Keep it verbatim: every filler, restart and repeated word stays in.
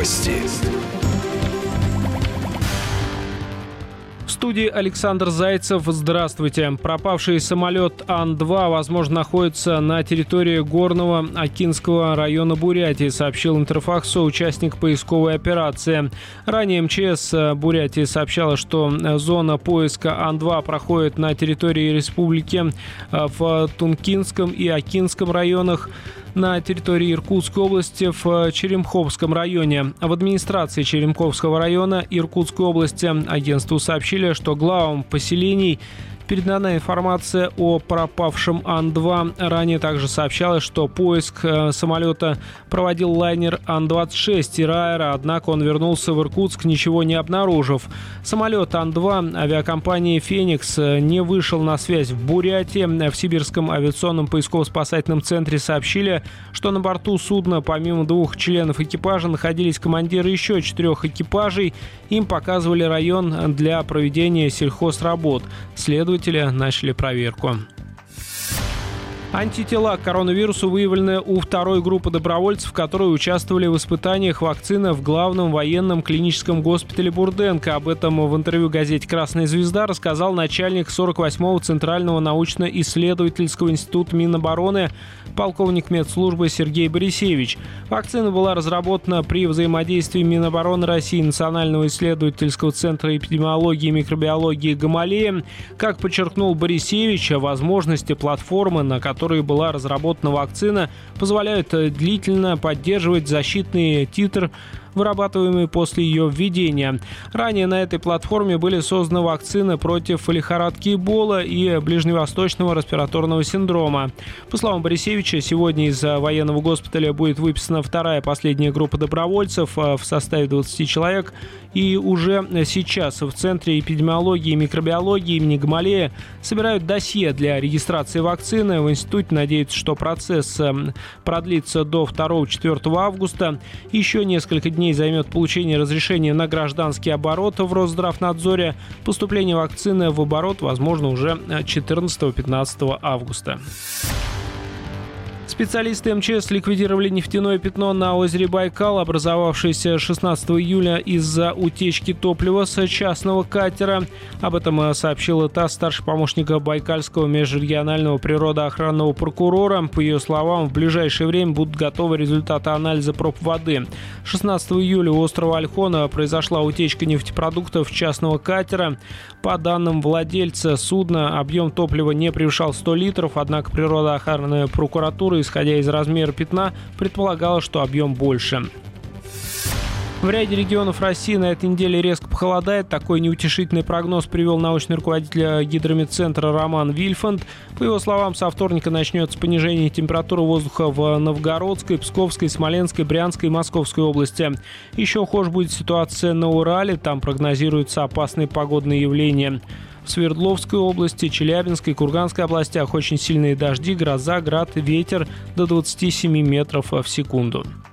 Новости. В студии Александр Зайцев. Здравствуйте. Пропавший самолет Ан два, возможно, находится на территории Горного Акинского района Бурятии, сообщил Интерфаксу участник поисковой операции. Ранее эм че эс Бурятии сообщала, что зона поиска Ан два проходит на территории республики в Тункинском и Акинском районах, на территории Иркутской области в Черемховском районе. В администрации Черемховского района Иркутской области агентству сообщили, что главам поселений передана информация о пропавшем Ан два. Ранее также сообщалось, что поиск самолета проводил лайнер Ан двадцать шесть Ираэра, однако он вернулся в Иркутск, ничего не обнаружив. Самолет Ан два авиакомпании «Феникс» не вышел на связь в Бурятии. В Сибирском авиационном поисково-спасательном центре сообщили, что на борту судна помимо двух членов экипажа находились командиры еще четырех экипажей. Им показывали район для проведения сельхозработ. Следователи начали проверку. Антитела к коронавирусу выявлены у второй группы добровольцев, которые участвовали в испытаниях вакцины в главном военном клиническом госпитале Бурденко. Об этом в интервью газете «Красная звезда» рассказал начальник сорок восьмого Центрального научно-исследовательского института Минобороны полковник медслужбы Сергей Борисевич. Вакцина была разработана при взаимодействии Минобороны России, Национального исследовательского центра эпидемиологии и микробиологии «Гамалея». Как подчеркнул Борисевич, возможности платформы, на которой которой была разработана вакцина, позволяют длительно поддерживать защитный титр, вырабатываемый после ее введения. Ранее на этой платформе были созданы вакцины против лихорадки Эбола и ближневосточного респираторного синдрома. По словам Борисевича, сегодня из военного госпиталя будет выписана вторая последняя группа добровольцев в составе двадцати человек. И уже сейчас в Центре эпидемиологии и микробиологии имени Гамалея собирают досье для регистрации вакцины. В институте надеются, что процесс продлится до второго-четвёртого августа. Еще несколько дней займет получение разрешения на гражданский оборот в Росздравнадзоре. Поступление вакцины в оборот возможно уже четырнадцатого-пятнадцатого августа. Специалисты эм че эс ликвидировали нефтяное пятно на озере Байкал, образовавшееся шестнадцатого июля из-за утечки топлива с частного катера. Об этом сообщила ТАСС старший помощник Байкальского межрегионального природоохранного прокурора. По ее словам, в ближайшее время будут готовы результаты анализа проб воды. шестнадцатого июля у острова Ольхон произошла утечка нефтепродуктов частного катера. По данным владельца судна, объем топлива не превышал сто литров, однако природоохранная прокуратура, исходя из размера пятна, предполагала, что объем больше. В ряде регионов России на этой неделе резко похолодает. Такой неутешительный прогноз привел научный руководитель гидрометцентра Роман Вильфанд. По его словам, со вторника начнется понижение температуры воздуха в Новгородской, Псковской, Смоленской, Брянской и Московской области. Еще хуже будет ситуация на Урале. Там прогнозируются опасные погодные явления. В Свердловской области, Челябинской, Курганской областях очень сильные дожди, гроза, град, ветер до двадцати семи метров в секунду.